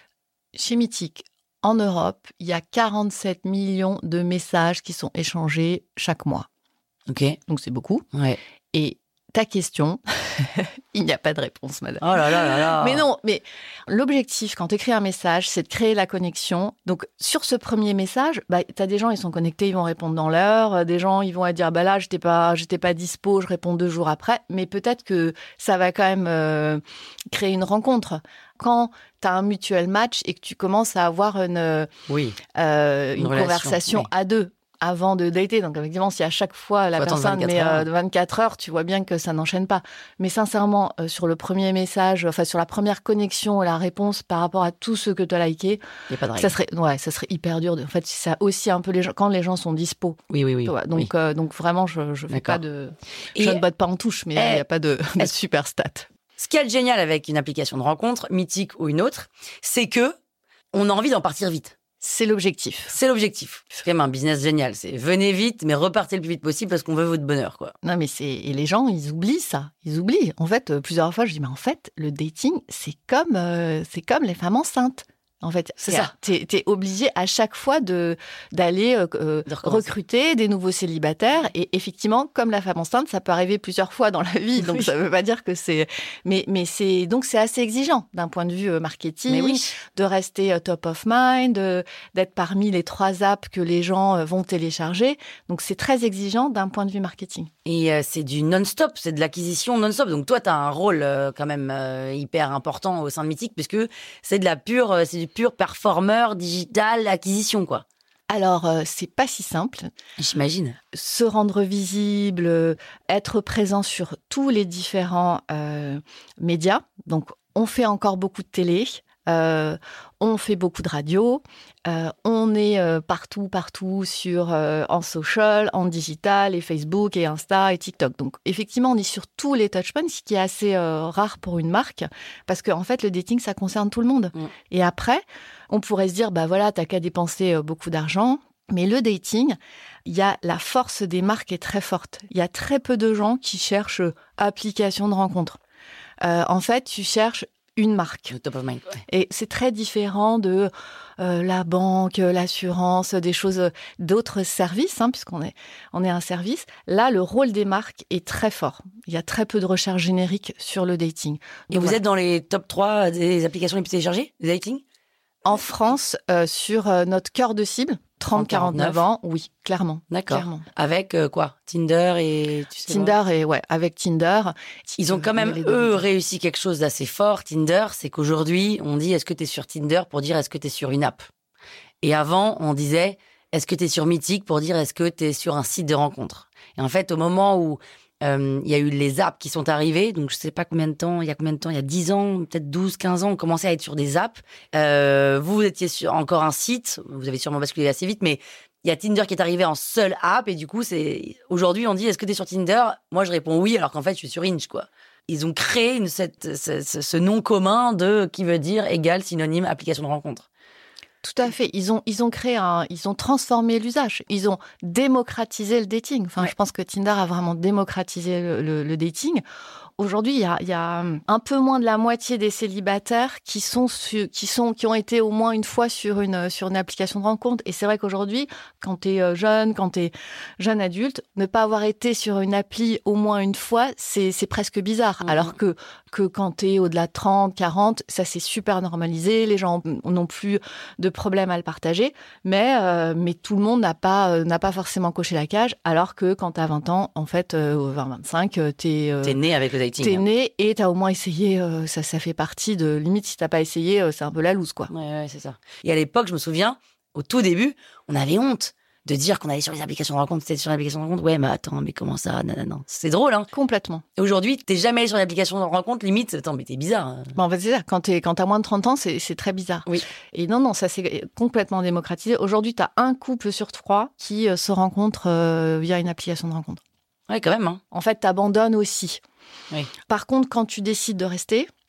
Chez Mythique, en Europe, il y a quarante-sept millions de messages qui sont échangés chaque mois. Ok. Donc c'est beaucoup. Ouais. Et ta question, il n'y a pas de réponse, madame. Oh là là là là. Mais non, mais l'objectif quand tu écris un message, c'est de créer la connexion. Donc sur ce premier message, bah, tu as des gens, ils sont connectés, ils vont répondre dans l'heure. Des gens, ils vont dire, bah là, j'étais pas, j'étais pas dispo, je réponds deux jours après. Mais peut-être que ça va quand même euh, créer une rencontre. Quand tu as un mutual match et que tu commences à avoir une, Oui. euh, Une une relation, conversation oui. à deux avant de dater. Donc, effectivement, si à chaque fois la Faut attendre personne vingt-quatre met heures. euh, vingt-quatre heures, tu vois bien que ça n'enchaîne pas. Mais sincèrement, euh, sur le premier message, enfin, sur la première connexion, la réponse par rapport à tout ce que tu as liké, Il n'y a pas de ça règle. serait, ouais, ça serait hyper dur. De, en fait, ça aussi un peu les gens, quand les gens sont dispo. Oui, oui, oui. Tu vois. Donc, Oui. euh, donc vraiment, je, je fais D'accord. pas de, Et je ne botte pas en touche, mais il eh, n'y a pas de, de est-ce- super stats. ce qui est génial avec une application de rencontre, Mythique ou une autre, c'est que on a envie d'en partir vite. C'est l'objectif. C'est l'objectif. C'est quand même un business génial. C'est venez vite, mais repartez le plus vite possible parce qu'on veut votre bonheur, quoi. Non, mais c'est, et les gens, ils oublient ça. Ils oublient. En fait, euh, plusieurs fois, je dis, mais en fait, le dating, c'est comme, euh, c'est comme les femmes enceintes. En fait, C'est ça. T'es, t'es obligé à chaque fois de, d'aller euh, euh, De recommencer. recruter des nouveaux célibataires. Et effectivement, comme la femme enceinte, ça peut arriver plusieurs fois dans la vie. Donc, Oui. ça veut pas dire que c'est, mais, mais c'est, donc c'est assez exigeant d'un point de vue euh, marketing, Mais oui. de rester euh, top of mind, de- d'être parmi les trois apps que les gens euh, vont télécharger. Donc, c'est très exigeant d'un point de vue marketing. Et euh, c'est du non-stop, c'est de l'acquisition non-stop. Donc toi, tu as un rôle euh, quand même euh, hyper important au sein de Mythique puisque c'est de la pure, euh, c'est du pur performeur digital acquisition, quoi. Alors, euh, c'est pas si simple. J'imagine. Se rendre visible, euh, être présent sur tous les différents euh, médias. Donc, on fait encore beaucoup de télé, euh, on fait beaucoup de radio, euh, on est euh, partout, partout sur euh, en social, en digital, et Facebook, et Insta, et TikTok. Donc, effectivement, on est sur tous les touchpoints, ce qui est assez euh, rare pour une marque, parce qu'en en fait, le dating, ça concerne tout le monde. Mm. Et après, on pourrait se dire, bah voilà, t'as qu'à dépenser euh, beaucoup d'argent. Mais le dating, il y a la force des marques est très forte. Il y a très peu de gens qui cherchent euh, application de rencontre. Euh, en fait, tu cherches une marque. Le top of mind. Ouais. Et c'est très différent de euh, la banque, l'assurance, des choses, euh, d'autres services, hein, puisqu'on est, on est un service. Là, le rôle des marques est très fort. Il y a très peu de recherche générique sur le dating. Et Donc, vous voilà. êtes dans les top trois des applications les plus téléchargées, des dating? En France, euh, sur euh, notre cœur de cible, trente à quarante-neuf ans, oui, clairement. D'accord. Clairement. Avec euh, quoi? Tinder et tu sais pas. Tinder et ouais, avec Tinder. Ils ont quand même, Les eux, deux. réussi quelque chose d'assez fort, Tinder, c'est qu'aujourd'hui, on dit est-ce que tu es sur Tinder pour dire est-ce que tu es sur une app. Et avant, on disait est-ce que tu es sur Mythique pour dire est-ce que tu es sur un site de rencontre. Et en fait, au moment où euh, il y a eu les apps qui sont arrivées, donc je sais pas combien de temps, il y a combien de temps, il y a dix ans, peut-être douze, quinze ans, on commençait à être sur des apps. Euh, vous, vous étiez sur encore un site, vous avez sûrement basculé assez vite, mais il y a Tinder qui est arrivé en seule app et du coup, c'est aujourd'hui, on dit est-ce que tu es sur Tinder? Moi, je réponds oui, alors qu'en fait, je suis sur Hinge, quoi. Ils ont créé une, cette, ce, ce, ce nom commun de qui veut dire égal, synonyme, application de rencontre. Tout à fait. Ils ont, ils ont créé un, ils ont transformé l'usage. Ils ont démocratisé le dating. Enfin, Ouais. je pense que Tinder a vraiment démocratisé le, le, le dating. Aujourd'hui, il y a, il y a un peu moins de la moitié des célibataires qui sont, su, qui sont, qui ont été au moins une fois sur une, sur une application de rencontre. Et c'est vrai qu'aujourd'hui, quand tu es jeune, quand tu es jeune adulte, ne pas avoir été sur une appli au moins une fois, c'est, c'est presque bizarre. Mmh. Alors que, que quand tu es au-delà de trente, quarante, ça c'est super normalisé. Les gens n'ont plus de problème à le partager. Mais, euh, mais tout le monde n'a pas, euh, n'a pas forcément coché la cage. Alors que quand tu as vingt ans, en fait, euh, vingt vingt-cinq, euh, tu es... T'es né avec le dating. T'es hein. né et t'as au moins essayé, euh, ça, ça fait partie de... Limite, si t'as pas essayé, euh, c'est un peu la loose, quoi. Ouais, ouais, c'est ça. Et à l'époque, je me souviens, au tout début, on avait honte de dire qu'on allait sur les applications de rencontre, c'était sur les applications de rencontre. Ouais, mais attends, mais comment ça? Non, non, non. C'est drôle, hein. Complètement. Et aujourd'hui, t'es jamais allé sur les applications de rencontre, limite, attends, mais t'es bizarre. hein. Bon, en fait, c'est ça. Quand, t'es, quand t'as moins de trente ans, c'est, c'est très bizarre. Oui. Et non, non, ça c'est complètement démocratisé. Aujourd'hui, t'as un couple sur trois qui euh, se rencontre euh, via une application de rencontre. Ouais, quand même, hein. En fait, t'abandonnes aussi. Oui. Par contre, quand tu décides de rester,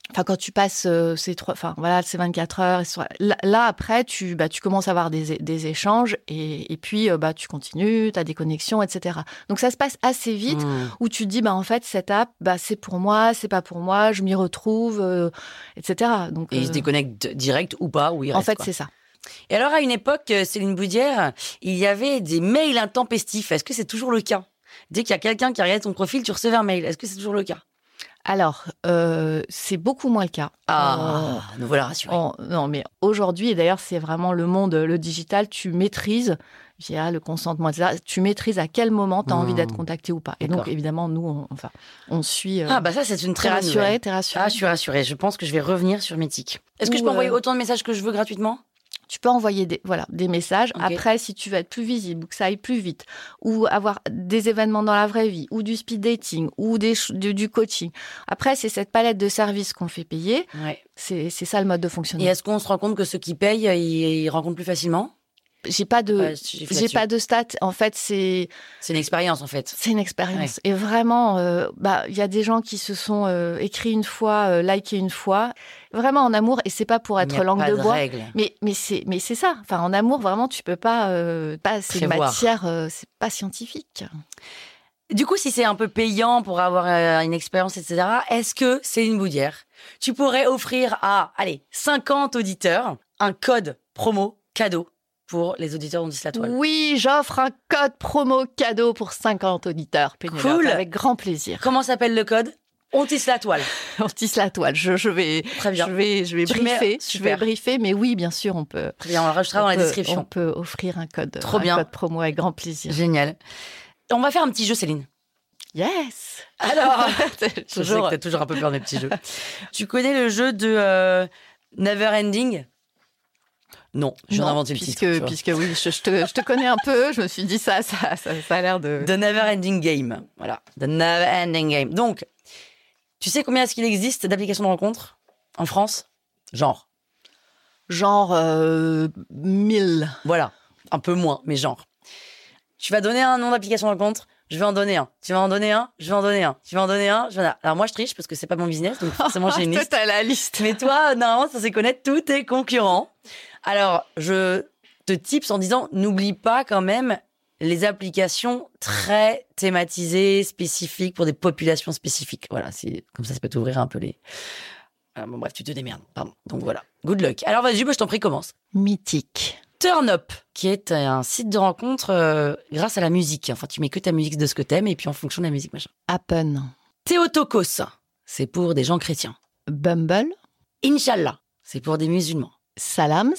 Enfin, quand tu passes euh, ces trois, enfin voilà, ces vingt-quatre heures, là, là après, tu, bah, tu commences à avoir des, des échanges et, et puis euh, bah, tu continues, tu as des connexions, et cetera. Donc ça se passe assez vite mmh. où tu te dis, bah, en fait, cette app, bah, c'est pour moi, c'est pas pour moi, je m'y retrouve, euh, et cetera. Donc, et euh... il se déconnecte direct ou pas, ou il reste, en fait, quoi. C'est ça. Et alors, à une époque, Céline Boudière, il y avait des mails intempestifs. Est-ce que c'est toujours le cas ? Dès qu'il y a quelqu'un qui a regardé ton profil, tu recevais un mail. Est-ce que c'est toujours le cas ? Alors, euh, c'est beaucoup moins le cas. Ah, euh, nous voilà rassurés. On, non, mais aujourd'hui, et d'ailleurs, c'est vraiment le monde, le digital, tu maîtrises, via le consentement, et cetera, tu maîtrises à quel moment tu as mmh. envie d'être contacté ou pas. Et D'accord. donc, évidemment, nous, on, enfin, on suit... Euh, ah, bah ça, c'est une très bonne nouvelle. T'es rassurée, t'es rassurée. Ah, je suis rassurée. Je pense que je vais revenir sur Mythique. Est-ce que ou je peux euh... envoyer autant de messages que je veux gratuitement ? Tu peux envoyer des, voilà, des messages. Okay. Après, si tu veux être plus visible, ou que ça aille plus vite, ou avoir des événements dans la vraie vie, ou du speed dating, ou des, du, du coaching. Après, c'est cette palette de services qu'on fait payer. Ouais. C'est, c'est ça le mode de fonctionnement. Et est-ce qu'on se rend compte que ceux qui payent, ils, ils rencontrent plus facilement ? J'ai pas de, ouais, j'ai, j'ai pas de stats. En fait, c'est. C'est une expérience, en fait. C'est une expérience. Ouais. Et vraiment, euh, bah, il y a des gens qui se sont euh, écrits une fois, euh, likés une fois. Vraiment en amour, et c'est pas pour être langue de, de bois. Règle. Mais, mais c'est, mais c'est ça. Enfin, en amour, vraiment, tu peux pas, euh, pas, c'est une matière, euh, c'est pas scientifique. Du coup, si c'est un peu payant pour avoir euh, une expérience, et cetera, est-ce que, Céline Boudière, tu pourrais offrir à, allez, cinquante auditeurs un code promo cadeau pour les auditeurs On tisse la toile? Oui, j'offre un code promo cadeau pour cinquante auditeurs. Pénélope, cool. Avec grand plaisir. Comment s'appelle le code? On tisse la toile. On tisse la toile. Je, je vais, Très bien. Je vais, je vais briefer. Je vais briefer, mais oui, bien sûr, on peut. Très bien, on le rajoutera dans peut, la description. On peut offrir un code. Trop un bien. code promo avec grand plaisir. Génial. On va faire un petit jeu, Céline. Yes. Alors, je toujours... sais que t'as toujours un peu peur des petits jeux. Tu connais le jeu de euh, Never Ending? Non, je viens d'inventer le puisque, titre. Puisque oui, je, je, te, je te connais un peu, je me suis dit ça, ça, ça, ça a l'air de... The Never Ending Game, voilà. The Never Ending Game. Donc, tu sais combien est-ce qu'il existe d'applications de rencontres en France? Genre Genre euh, mille. Voilà, un peu moins, mais genre. Tu vas donner un nom d'application de rencontre, je vais en donner un. Tu vas en donner un, je vais en donner un. Tu vas en donner un, je vais en... Alors moi, je triche parce que c'est pas mon business, donc forcément, j'ai une liste. Toi, t'as la liste. Mais toi, normalement, ça c'est connaître tous tes concurrents. Alors, je te tips en disant, n'oublie pas quand même les applications très thématisées, spécifiques, pour des populations spécifiques. Voilà, c'est, comme ça, ça peut t'ouvrir un peu les... Euh, bon, bref, tu te démerdes, pardon. Donc voilà, good luck. Alors vas-y, bah, je t'en prie, commence. Mythique. Turn Up, qui est un site de rencontre euh, grâce à la musique. Enfin, tu mets que ta musique de ce que t'aimes, et puis en fonction de la musique, machin. Happen. Theotokos, c'est pour des gens chrétiens. Bumble. Inch'Allah, c'est pour des musulmans. Salams.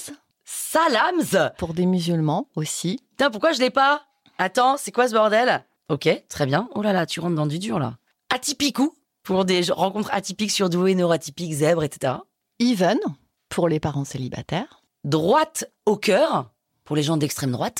Salams pour des musulmans aussi. Putain, pourquoi je l'ai pas? Attends, c'est quoi ce bordel? Ok, très bien. Oh là là, tu rentres dans du dur, là. Atypicou, pour des rencontres atypiques, surdouées, neuroatypiques, zèbres, et cetera. Even, pour les parents célibataires. Droite au cœur, pour les gens d'extrême droite.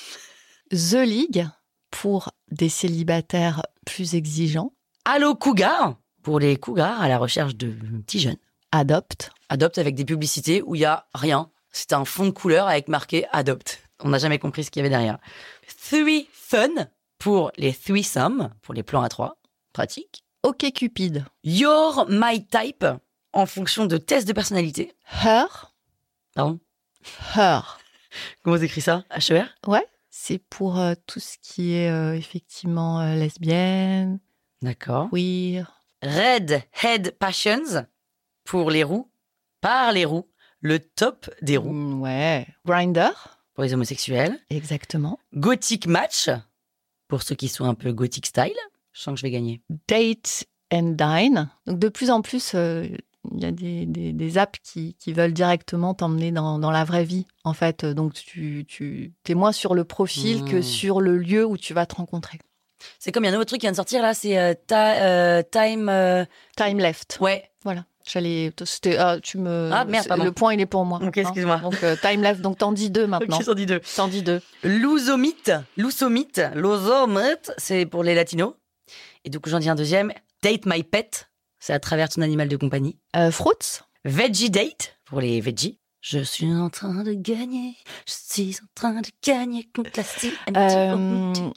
The League, pour des célibataires plus exigeants. Allo Cougar, pour les cougars à la recherche de petits jeunes. Adopt. Adopt avec des publicités où il n'y a rien. C'est un fond de couleur avec marqué Adopt. On n'a jamais compris ce qu'il y avait derrière. Three Fun, pour les threesome, pour les plans à trois. Pratique. OkCupid. You're My Type, en fonction de tests de personnalité. Her. Pardon? Her. Comment t'écris ça? H E R? Ouais, c'est pour euh, tout ce qui est euh, effectivement euh, lesbienne. D'accord. Queer. Red Head Passions, pour les roux. Par les roux. Le top des roux. Mmh, ouais. Grindr. Pour les homosexuels. Exactement. Gothic Match, pour ceux qui sont un peu gothic style. Je sens que je vais gagner. Date and Dine. Donc de plus en plus, il euh, y a des, des, des apps qui, qui veulent directement t'emmener dans, dans la vraie vie, en fait. Donc tu, tu es moins sur le profil mmh. que sur le lieu où tu vas te rencontrer. C'est comme il y a un nouveau truc qui vient de sortir là, c'est euh, ta, euh, Time... Euh... Time Left. Ouais. Voilà. J'allais, c'était, ah, tu me, ah, merde, pardon. Le point il est pour moi. Ok, excuse-moi. Hein. Donc euh, Time Left, donc t'en dis deux maintenant. Ok, t'en dis deux. T'en dis deux. Lousomite, Lousomite, Lousomite, c'est pour les latinos. Et donc j'en dis un deuxième. Date My Pet, c'est à travers ton animal de compagnie. Euh, Fruits. Veggie Date, pour les veggies. Je suis en train de gagner, je suis en train de gagner contre la style euh,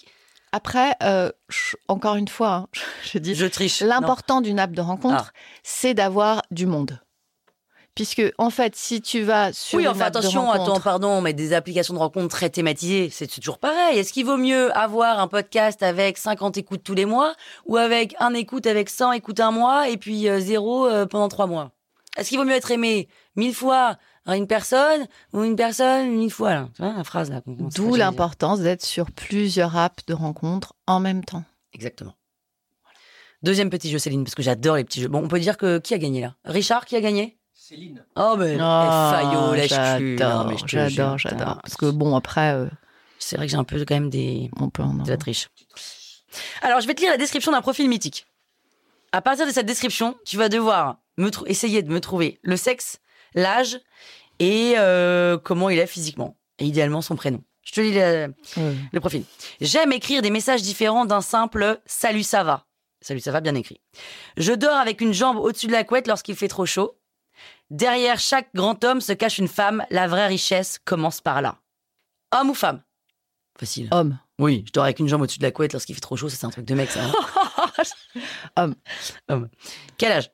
Après, euh, je- encore une fois, hein, je dis, Je triche. l'important d'une app de rencontre, Ah. c'est d'avoir du monde. Puisque, en fait, si tu vas sur Oui, une enfin app de attention, rencontre... attends, pardon, mais des applications de rencontres très thématisées, c'est toujours pareil. Est-ce qu'il vaut mieux avoir un podcast avec cinquante écoutes tous les mois ou avec un écoute avec cent écoutes un mois et puis euh, zéro euh, pendant trois mois? Est-ce qu'il vaut mieux être aimé mille fois à une personne ou une personne mille fois là? Tu vois, la phrase là. qu'on- qu'on sait pas D'où jamais dire. l'importance d'être sur plusieurs apps de rencontres en même temps. Exactement. Deuxième petit jeu, Céline, parce que j'adore les petits jeux. Bon, on peut dire que qui a gagné là? Richard, qui a gagné? Céline. Oh, ben, Ah, eh, Fayot, lâche-tu. Non, j'adore, mais je te j'adore, jure, j'adore. putain. Parce que bon, après, euh, C'est vrai que j'ai un peu quand même des... on peut en de la triche. Alors, je vais te lire la description d'un profil mythique. À partir de cette description, tu vas devoir me trou- essayer de me trouver le sexe, l'âge et euh, comment il est physiquement. Et idéalement, son prénom. Je te lis le, Ouais. le profil. J'aime écrire des messages différents d'un simple « Salut, ça va ». Salut, ça va, bien écrit. Je dors avec une jambe au-dessus de la couette lorsqu'il fait trop chaud. Derrière chaque grand homme se cache une femme. La vraie richesse commence par là. Homme ou femme? Facile. Homme. Oui, je dors avec une jambe au-dessus de la couette lorsqu'il fait trop chaud. Ça, c'est un truc de mec, ça. hein. Homme. Homme. Quel âge?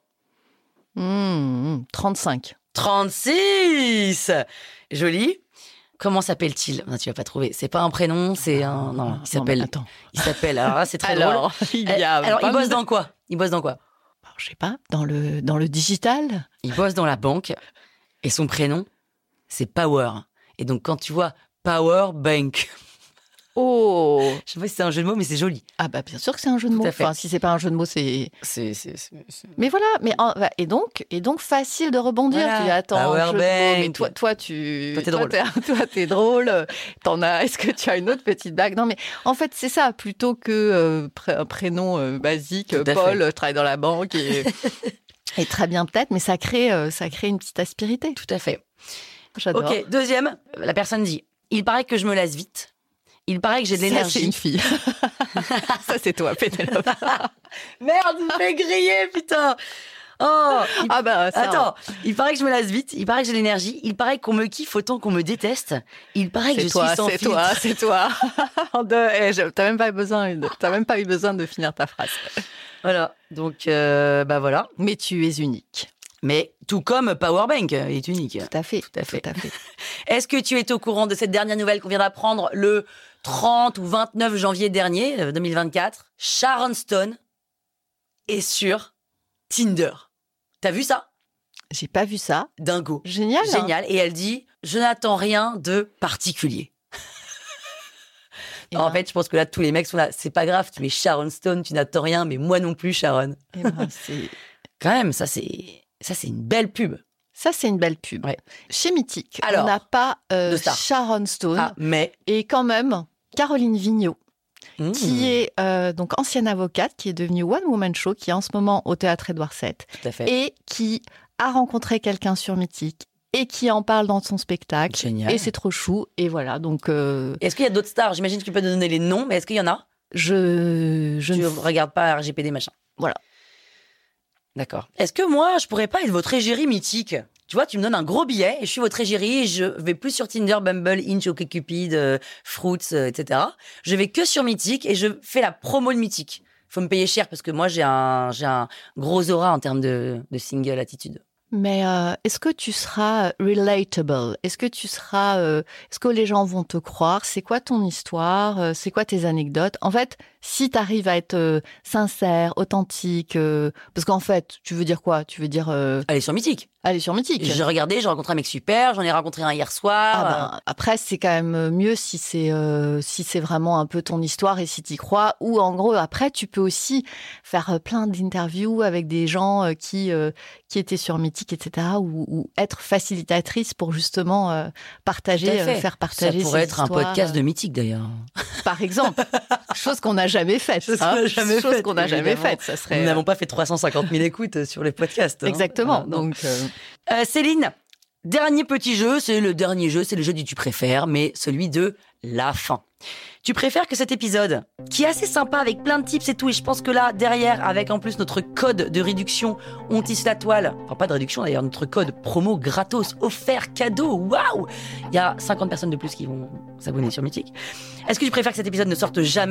Mmh, trente-cinq. trente-six. Joli. Comment s'appelle-t-il? Non, tu vas pas trouver. C'est pas un prénom, c'est un... Non, il Non, mais s'appelle... attends. Il s'appelle... Alors là, c'est très Alors, drôle. il y a Alors, il vingt- bosse dans quoi? Il bosse dans quoi? Alors, je sais pas, dans le, dans le digital. Il bosse dans la banque et son prénom, c'est Power. Et donc, quand tu vois Power Bank, Oh. je sais pas si c'est un jeu de mots, mais c'est joli. Ah bah bien sûr que c'est un jeu de Tout mots. à fait. Enfin, si c'est pas un jeu de mots, c'est. C'est... c'est, c'est, c'est- Mais voilà. Mais en- bah, et donc, et donc facile de rebondir. Voilà. Tu dis attends, Power jeu de mots, mais bank. toi, toi tu, Toi, t'es drôle. T'es, toi, t'es drôle. T'en as. Est-ce que tu as une autre petite blague? Non, mais en fait, c'est ça. Plutôt que euh, pré- un prénom euh, basique, Tout à Paul fait. euh, travaille dans la banque et, et très bien peut-être, mais ça crée, euh, ça crée une petite aspérité. Tout à fait. J'adore. Ok, deuxième, la personne dit, il paraît que je me lasse vite. Il paraît que j'ai de Ça, c'est l'énergie. une fille. Ça, c'est toi, Pénélope. Merde, il me fait griller, putain. Oh, il- Ah bah, ça, Attends, il paraît que je me lasse vite, il paraît que j'ai de l'énergie, il paraît qu'on me kiffe autant qu'on me déteste, il paraît que c'est je toi, suis sans c'est filtre. toi, c'est toi. En deux, eh, je- t'as même pas eu besoin, de- t'as même pas eu besoin de finir ta phrase. Voilà, donc euh, bah voilà. Mais tu es unique. Mais tout comme Powerbank est unique. Tout à fait. Tout à fait. Tout à fait. Est-ce que tu es au courant de cette dernière nouvelle qu'on vient d'apprendre le trente ou vingt-neuf janvier dernier, euh, deux mille vingt-quatre? Sharon Stone est sur Tinder. T'as vu ça? J'ai pas vu ça. Dingo. Génial. hein. Génial. Et elle dit, je n'attends rien de particulier. Eh En ben, fait, je pense que là, tous les mecs sont là. C'est pas grave, tu es Sharon Stone, tu n'attends rien, mais moi non plus, Sharon. eh ben, c'est- Quand même, ça, c'est, ça, c'est une belle pub. ça, c'est une belle pub. Ouais. Chez Mythique, Alors, on n'a pas euh, de star. Sharon Stone Ah, mais. et quand même Caroline Vigneault, Mmh. qui est euh, donc ancienne avocate, qui est devenue One Woman Show, qui est en ce moment au Théâtre Édouard sept, Tout à fait. et qui a rencontré quelqu'un sur Mythique et qui en parle dans son spectacle. Génial. Et c'est trop chou. Et voilà, donc euh, Est-ce qu'il y a d'autres stars? J'imagine que tu peux nous donner les noms, mais est-ce qu'il y en a? je, je Tu ne ne regardes pas R G P D machin. Voilà. D'accord. Est-ce que moi, je pourrais pas être votre égérie mythique? Tu vois, tu me donnes un gros billet et je suis votre égérie et je vais plus sur Tinder, Bumble, Hinge, OkCupid, euh, Fruits, euh, et cetera. Je vais que sur Mythique et je fais la promo de Mythique. Faut me payer cher parce que moi, j'ai un, j'ai un gros aura en termes de, de single attitude. Mais euh, est-ce que tu seras relatable? Est-ce que tu seras, euh, est-ce que les gens vont te croire? C'est quoi ton histoire? Euh, C'est quoi tes anecdotes? En fait, si tu arrives à être euh, sincère, authentique, euh, parce qu'en fait, tu veux dire quoi? Tu veux dire euh, Allez sur Mythique. aller sur Mythique? J'ai regardé, j'ai rencontré un mec super, j'en ai rencontré un hier soir. Ah ben, après, c'est quand même mieux si c'est euh, si c'est vraiment un peu ton histoire et si tu y crois. Ou en gros, après, tu peux aussi faire euh, plein d'interviews avec des gens euh, qui euh, qui étaient sur Mythique, et cetera. Ou, ou être facilitatrice pour justement euh, partager, Tout à fait. euh, faire partager. Ça pourrait ces être un histoires, podcast de euh, Mythique d'ailleurs. par exemple. Chose qu'on n'a jamais faite. Chose hein. qu'on n'a jamais Chose faite, qu'on n'a jamais évidemment. faite. Ça serait Nous n'avons pas fait trois cent cinquante mille écoutes sur les podcasts. hein. exactement. Ah, non. Donc euh, Euh, Céline, dernier petit jeu, c'est le dernier jeu, c'est le jeu du tu préfères, mais celui de la fin. Tu préfères que cet épisode, qui est assez sympa avec plein de tips et tout, et je pense que là, derrière, avec en plus notre code de réduction, on tisse la toile, enfin pas de réduction d'ailleurs, notre code promo gratos, offert, cadeau, waouh! Il y a cinquante personnes de plus qui vont s'abonner sur Mythique. Est-ce que tu préfères que cet épisode ne sorte jamais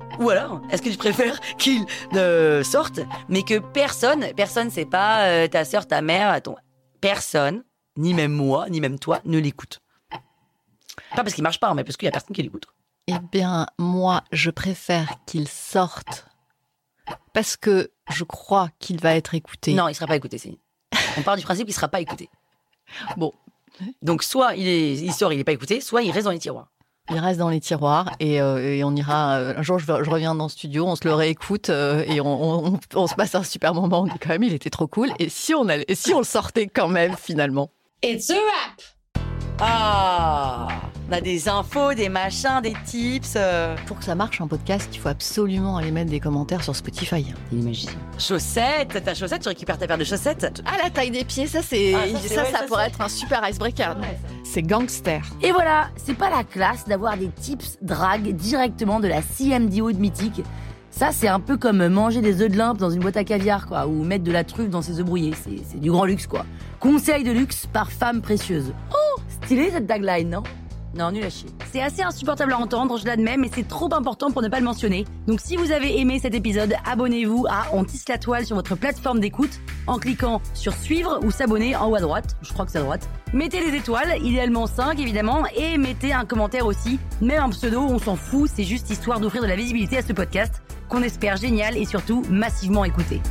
Ou alors, est-ce que tu préfères qu'il euh, sorte, mais que personne, personne, c'est pas euh, ta sœur, ta mère, ton... personne, ni même moi, ni même toi, ne l'écoute. Pas parce qu'il marche pas, mais parce qu'il y a personne qui l'écoute. Eh bien, moi, je préfère qu'il sorte parce que je crois qu'il va être écouté. Non, il sera pas écouté, Céline. On part du principe qu'il sera pas écouté. Bon. Donc, soit il, est, il sort, il est pas écouté, soit il reste dans les tiroirs. Il reste dans les tiroirs et, euh, et on ira. Euh, un jour, je, je reviens dans le studio, on se le réécoute euh, et on, on, on se passe un super moment. On dit quand même, il était trop cool. Et si on, allait, et si on le sortait quand même, finalement? It's a wrap! Ah! On a des infos, des machins, des tips. Euh... Pour que ça marche, un podcast, il faut absolument aller mettre des commentaires sur Spotify. Il est magicien. Chaussettes, ta chaussette, tu récupères ta paire de chaussettes. Ah, la taille des pieds, ça, c'est, ah, ça, c'est ça, ouais, ça, ça pourrait c'est... être un super icebreaker. Ouais, c'est gangster. Et voilà, c'est pas la classe d'avoir des tips drague directement de la C M D O de Mythique. Ça, c'est un peu comme manger des œufs de limpe dans une boîte à caviar, quoi, ou mettre de la truffe dans ses œufs brouillés. C'est, c'est du grand luxe, quoi. Conseil de luxe par femme précieuse. Oh, stylé cette tagline, non? Non, nul à chier. C'est assez insupportable à entendre, je l'admets, mais c'est trop important pour ne pas le mentionner. Donc si vous avez aimé cet épisode, abonnez-vous à On tisse la toile sur votre plateforme d'écoute en cliquant sur suivre ou s'abonner en haut à droite. Je crois que c'est à droite. Mettez les étoiles, idéalement cinq évidemment, et mettez un commentaire aussi. Même un pseudo, on s'en fout, c'est juste histoire d'offrir de la visibilité à ce podcast qu'on espère génial et surtout massivement écouté.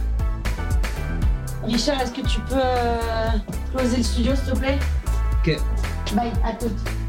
Richard, est-ce que tu peux euh, closer le studio s'il te plaît? Ok. Bye, à toutes.